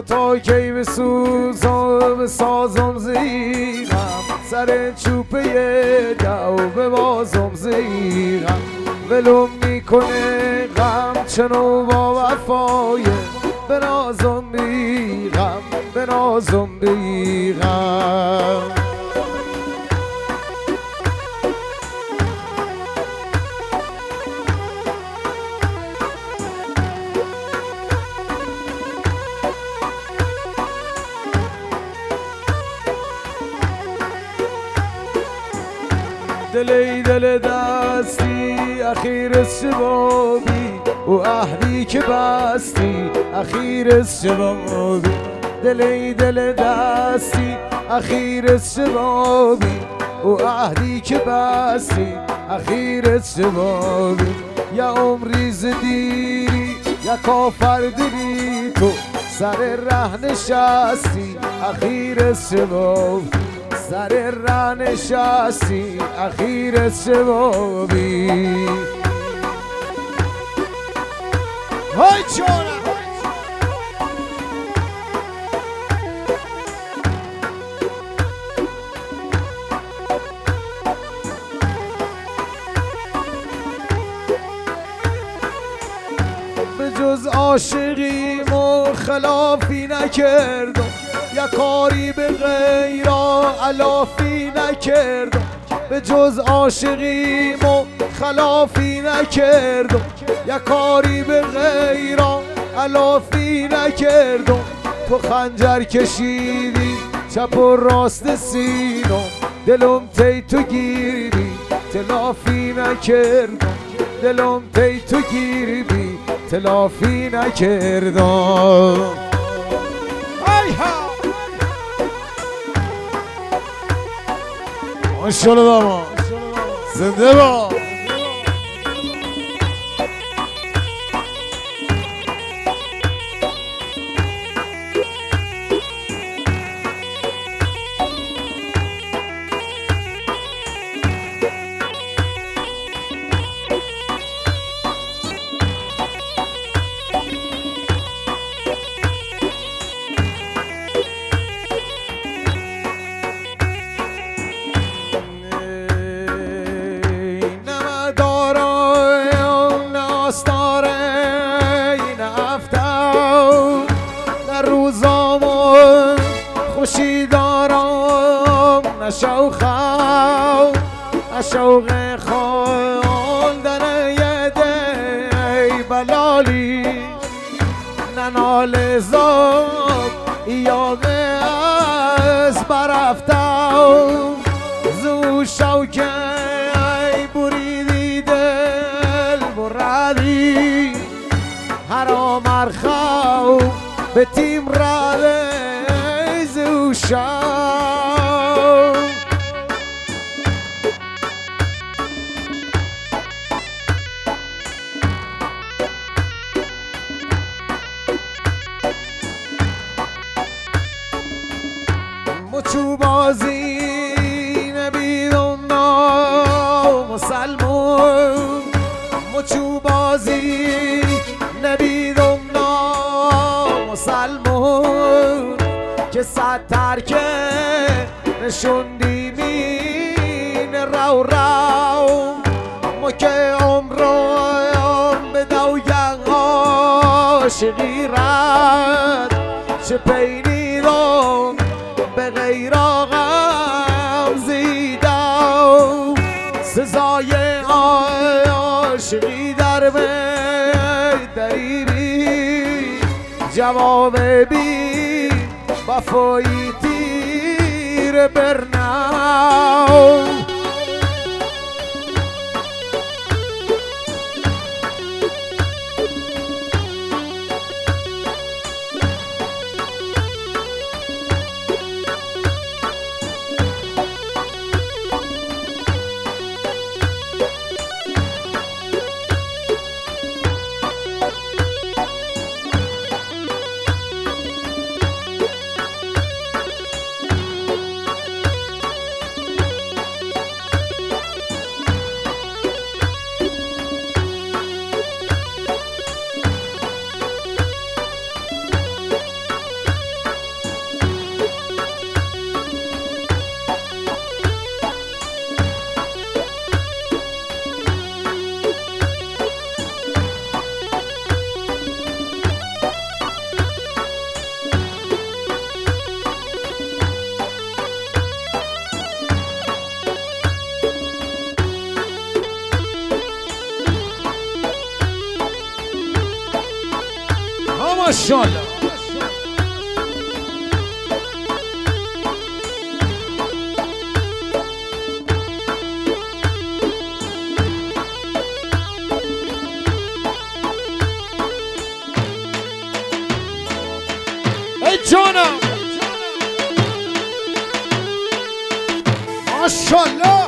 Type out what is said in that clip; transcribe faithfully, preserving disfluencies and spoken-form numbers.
تا کی بسوزم بسازم زیرم سر چوبه دو به بازم زیرم ولم میکنه غم چنو با وفای بنازم بیغم بنازم بیغم دلی دل دستی اخیر شبابی و عهدی که بستی اخیر شبابی دلی دل دستی اخیر شبابی و عهدی که بستی اخیر شبابی یا عمری زدیری یا کافر دلی تو سر ره نشستی اخیر شبابی سر ره نشستی اخیر شبابی های چونم به جز عاشقیم و خلافی نکردم یا کاری به غیر علافی نکردم به جز عاشقیم و خلافی نکردم یا کاری به غیر علافی نکردم تو خنجر کشیدی چپ و راست سینم دلم تی تو گیری تلافی نکردم دلم تی تو گیری تلافی نکردم ماشاءالله داما زنده با خوشی دارم نشوخم نشوق خواندن یده بلالی ننال زاب یاغه از برفتم زو شوکه بریدی دل بردی حرام ارخو به تیم راده شام مچو بازی نبیدم نام مسلمون مچو بازی نبیدم نام مسلمون که صد ترکه نشوندی مین رو رو ما که عمرم به دویق عاشقی رد چه پینیدم به غیر آقام زیدم سزای عاشقی در بیدریری جواب بی وفایی تیر برناو ماشاءالله. ای جانم ماشاءالله.